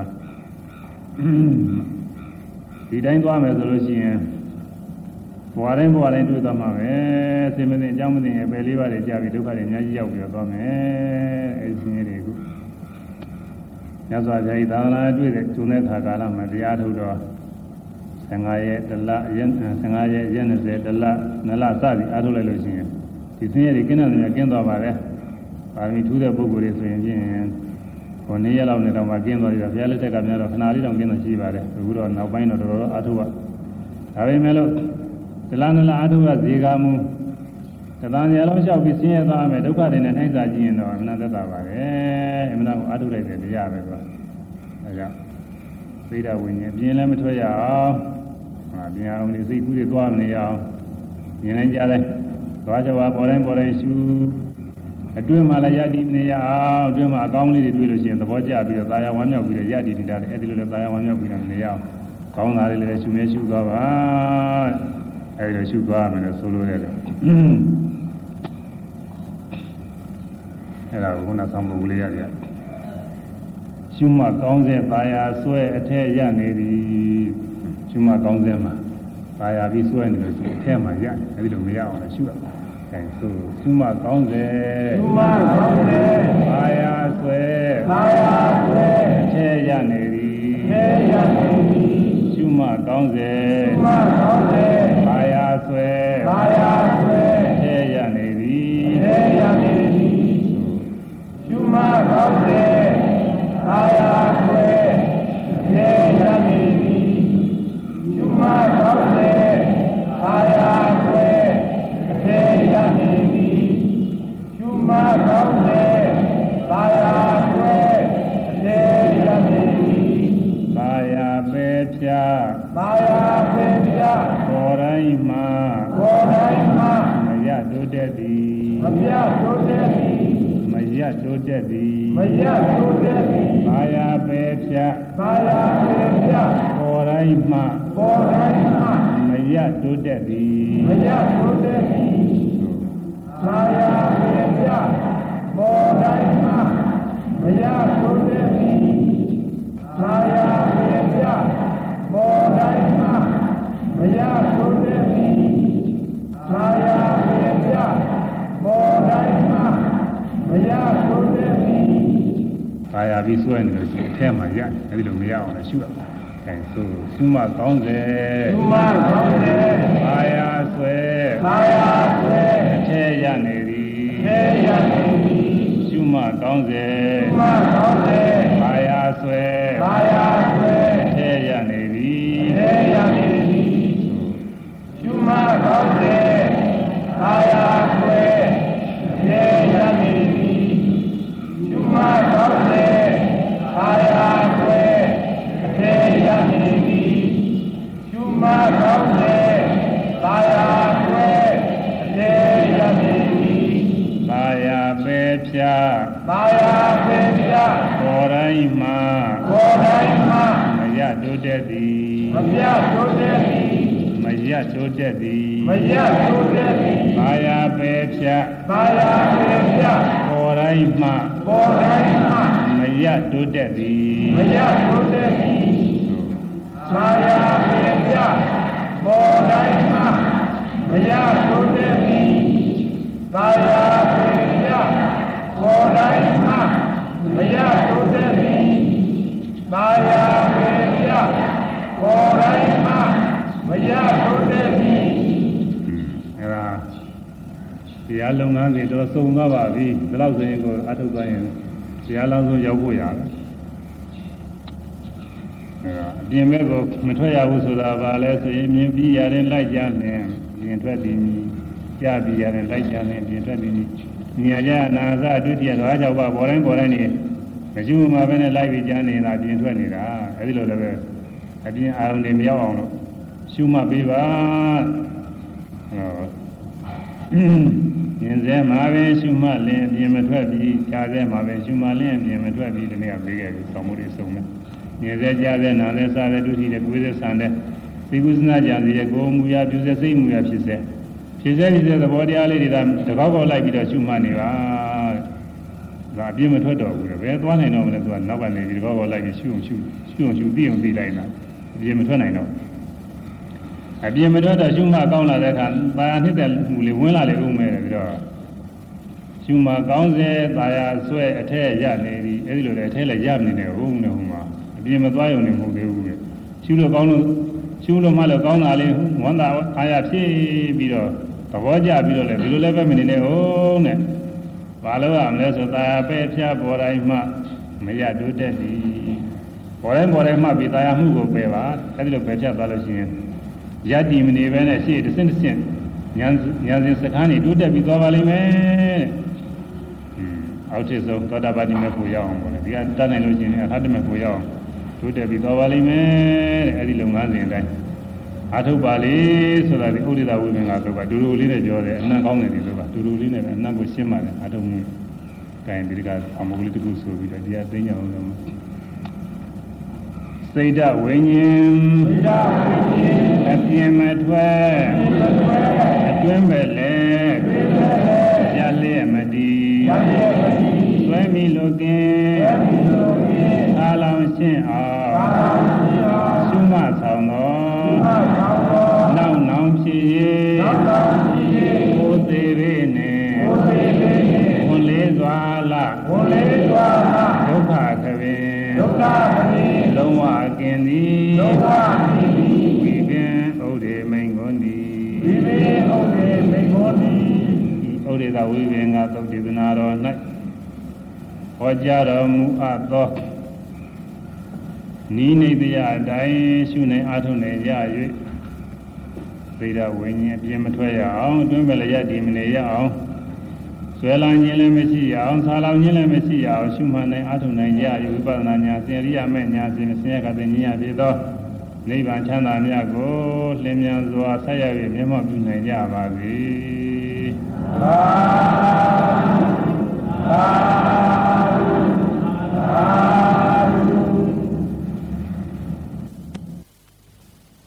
ဒီတိုင်းသွားမယ်ဆိုလို့ရှိရင်ဘဝတိုင်းတွေ့သွားမှာပဲစိတ်မသိအကြောင်းမသိရင်ပဲလေးပါးတွေကြာပြီးဒုက္ခတွေအများကြီးရောက်ပြီးတော့သွားမယ်အဲဒီဆင်းရဲတွေကိုညဇောပြားဤသာသနာတွေ့တဲ့ကျုံတဲ့ခါကာလမှာတရားထုတ်တော့15ရက်တလ15ရက်ရက်20တလ2လစသည်အားထုတ်လိုက်လို့ရှိရင်ဒီဆင်းရဲတွေကင်းတယ်ကင်းသွားပါတယ်ပါရမီထူးတဲ့ပုဂ္ဂိုလ်တွေဆိုရင်ဖြင့်ဟိုနေ့ရက်လောက်နဲ့တော့မှကျင်းသွားပြီတော့ဘုရားလက်ထက်ကများတော့ခဏလေးတော့ကျင်းတော့ရှိပါတယ်အခုတော့နောက်ပိုင်းတော့တော်တော်အားထုတ်ရဒါပေမဲ့လို့ဒလနလအားထုတ်ရဇေကာမူတသံရလုံးလျှောက်ပြီးဆင်းရဲသွားမယ်ဒုက္ခတွေနဲ့နှိုက်စာကြည့်ရင်တော့အမှန်သက်သာပါတယ်အမှန်တော့အားထုတ်လိုက်တယ်တရားပဲကွာအဲကြောင့်သိတာဝိညာဉ်ပြင်းလည်းမထွက်ရအောင်ပြင်အောင်ဒီစိတ်ကူးတွေသွားမနေအောင်မြင်နိုင်ကြတယ်သွားကြပါပေါ်တိုင်းရှုအတွင်းမှာလည်းယတ္တိနေရအောင်အတွင်းမှာအကောင်းလေးတွေတွေ့လို့ရှိရင်သဘောကျပြီးတော့သာယာဝမ်းမြောက်ပြီးတော့ယတ္တိနေတာလည်းအဲ့ဒီလိုလည်းသာယာဝမ်းမြောက်ပြီးတော့နေရအောင်ကောင်းတာလေးလည်းရှုနေရှုသွားပါအဲ့ဒီလိုရှုသွားမယ်လို့ဆိုလိုရတယ်အဲ့ဒါကခုနဆောင်ပုဂ္ဂလေးရတယ်ရှုမှကောင်းစေသာယာဆွဲအထက်ရနေသည်ရှုမှကောင်းစေမှာသာယာပြီးဆွဲနေလို့ရှိရင်အထက်မှာရတယ်အဲ့ဒီလိုမရအောင်လည်းရှုရအောင်အဲဆိုရှုမှကောင်းစေရှုမှကောင်းစေသာယာဆွဲသာယာဆွဲအထက်ရနေသည်အထက်ရနေသည်ရှုမှကောင်းစေရှုမှကောင်းစေသာယာဆွဲသာယာဆွဲအထက်ရနေသည်အထက်ရနေသည်ရှုမှကောင်းစေသာယာဆွဲအထက်ရနေသည်ရှုမှကောင်းစေသာယာဆွဲအထက်ရနေသည်ရှုမှကောင်းစေသာယာဆွဲအထက်ရနေသည်သာယာပဲဖြာသာယာပဲဖြာပေါ်တိုင်းမှာပေါ်တိုင်းမှာမရတိုးတက်သည်မပြတိုးတက်သည်မရတိုးတက်သည်မရတိုးတက်သည်သာယာပဲဖြာသာယာပဲဖြာပေါ်တိုင်းမှာပေါ်တိုင်းမှာမရတိုးတက်သည်မရတိုးတက်သည်သာယာပဲဖြာပေါ်တိုင်းမှာမရတိုးတက်သည်သာယာပဲဖြာပေါ်တိုင်းမှာမရတိုးတက်သည်သာယာပဲဖြာပေါ်တိုင်းမှာမရတိုးတက်သည်သာယာပြီးဆွဲနေလို့ရှိရင်အထက်မှာရတယ်အဲဒီလိုမရအောင်လည်းရှုရအောင်အဲဆိုရှုမှကောင်းစေရှုမှကောင်းစေသာယာဆွဲသာယာဆွဲအထက်ရနေသည်အထက်ရနေသည်ရှုမှကောင်းစေရှုမှကောင်းစေသာယာဆွဲသာယာဆွဲအထက်ရနေသည်အထက်ရနေသည်ရှုမှကောင်းစေသာယာဆွဲအထက်ရနေသည်ရှုမှကောင်းစေသာယာဆွဲအထက်ရနေသည်ရှုမှကောင်းစေသာယာဆွဲအထက်ရနေသည်သာယာပဲဖြာသာယာပဲဖြာပေါ်တိုင်းမှာပေါ်တိုင်းမှာမရတိုးတက်သည်မပြတိုးတက်သည်မရတိုးတက်သည်မရတိုးတက်သည်သာယာပဲဖြာသာယာပဲဖြာပေါ်တိုင်းမှာပေါ်တိုင်းမှာမရတိုးတက်သည်မရတိုးတက်သည်သာယာပဲဖြာပေါ်တိုင်းမှာမရတိုးတက်သည်သာယာပဲဖြာပေါ်တိုင်းမှာမရတိုးတက်သည်သာယာပဲဖြာပေါ်တိုင်းမှာမရတိုးတက်သည်အဲ့ဒါတရားလုပ်ငန်းတွေတော့စုံသွားပါပြီဒီလောက်ဆိုရင်ကိုအထုတ်သွားရင်တရားလောင်းဆုံးရောက်ဖို့ရတယ်အပြင်ဘက်ကိုမထွက်ရဘူးဆိုတာပါလဲဆိုရင်မြင်ပြီးရတယ်လိုက်ကြနေပြင်ထွက်သည်ကြားပြီးရတယ်လိုက်ကြနေပြင်ထွက်သည်မြင်ရနာသဒုတိယသွားကြောက်ပါပေါ်တိုင်းနေမရှိမှပဲနဲ့လိုက်ပြီးကြားနေတာပြင်ထွက်နေတာအဲဒီလိုလည်းပဲအပြင်အာရုံတွေမရောက်အောင်လို့ရှုမှတ်ပေးပါမြင်စေမှာပဲရှုမှတ်လင်းပြင်မထွက်ပြီးကြားစေမှာပဲရှုမှတ်လင်းပြင်မထွက်ပြီးဒီနေ့ကပေးခဲ့ပြီဆောင်းမှုတွေစုံမယ်မြင်စေကြားစေနာစေစားစေဒုတိယတွေးစေဆန်တဲ့သိကုသနာကြံစီရဲ့ကိုယ်မူရာပြုစေစိတ်မူရာဖြစ်စေသဘောတရားလေးတွေဒါတကောက်ကောက်လိုက်ပြီးတော့ရှုမှတ်နေပါဒါအပြင်းမထွက်တော့ဘူးလေဘယ်သွားနိုင်တော့မလဲသူကနောက်ကနေဒီတကောက်ကောက်လိုက်ပြီးရှုအောင်သိအောင်သိလိုက်တာအပြင်းမထွက်နိုင်တော့အပြင်းမထွက်တော့ရှုမှတ်ကောင်းလာတဲ့အခါသာယာနှစ်သက်မှုလေးဝင်လာလေဦးမယ်ပြီးတော့ရှုမှတ်ကောင်းစေသာယာဆွဲအထက်ရနေပြီအဲဒီလိုလေအထက်လည်းရနေတယ်ဟုတ်နေဟိုမှာအပြင်းမသွားရုံနဲ့မဟုတ်သေးဘူးလေရှုလို့ကောင်းလို့ရှုလို့မှလည်းကောင်းတာလေးဝမ်းသာအားရဖြစ်ပြီးတော့သဘောကျပြီးတော့လေဒီလိုလည်းပဲမနေနဲ့ဟုတ်နဲ့ဘာလို့ရမလဲဆိုသာယာပဲဖြာပေါ်တိုင်းမှမရတိုးတက်သည်ပေါ်တိုင်းမှပြီးသာယာမှုကိုပယ်ပါအဲဒီလိုပဲဖြတ်သွားလို့ရှိရင်ယတ္တိမနေပဲနဲ့ရှေ့တစ်ဆင့်ဉာဏ်စဉ်စကားနေတိုးတက်ပြီးသွားပါလိမ့်မယ်အောက်ထစ်ဆုံးသောတာပတိမေဖို့ရအောင်ပေါ့လေဒီကတတ်နိုင်လို့ရှိရင်အထတမေဖို့ရအောင်တိုးတက်ပြီးသွားပါလိမ့်မယ်အဲဒီလုံငန်းစဉ်အတိုင်းအထုတ်ပါလေဆိုတာဒီဥဒိတာဝိပင်္ဂါတော့ကဒူဒူလေးနဲ့ပြောတယ်အနံ့ကောင်းတယ်ဒီလိုကဒူဒူလေးနဲ့ပဲအနံ့ကိုရှင်းပါတယ်အထုတ်မှုကိုင်ဒီကအမုဂလိတကုဆိုပြီးတော့ဒီအသိဉာဏ်အောင်လို့စိတ်ဓာဝိညာဉ်အပြင်းမထွက်အတွင်းပဲလေရလျက်မတည်ဆွဲမိလို့ကင်းအားလောင်ရှင်းအောင်ရှုမှတ်ဆောင်တော်နောက်နောင်ဖြစ်၍ကိုယ်သေးပေနဲ့ဝန်လေးစွာလားဒုက္ခခပင်လုံးဝကင်းသည်ဝိပင်ဥဒေမိန်ကုန်သည်ဥဒေသာဝိပင်ကသုတ်တေသနာတော်၌ဟောကြားတော်မူအပ်သောနိနေတရားအတိုင်းရှုနိုင်အားထုတ်နိုင်ကြ၍သိရဝိညာဉ်အပြင်းမထွက်ရအောင်အတွင်းပဲလည်းရတည်မနေရအောင်ဆွဲလာခြင်းလည်းမရှိရအောင်ဆာလောင်ခြင်းလည်းမရှိရအောင်ရှုမှတ်နိုင်အားထုတ်နိုင်ကြ၍ဝိပဿနာဉာဏ်သင်ရိယမဲ့ဉာဏ်ဖြင့်ဆင်းရဲကတဲ့ဉာဏ်ဖြစ်သောနိဗ္ဗာန်ချမ်းသာမြတ်ကိုလင်းမြန်စွာဆက်ရ၍မျက်မှောက်ပြုနိုင်ကြပါစေ။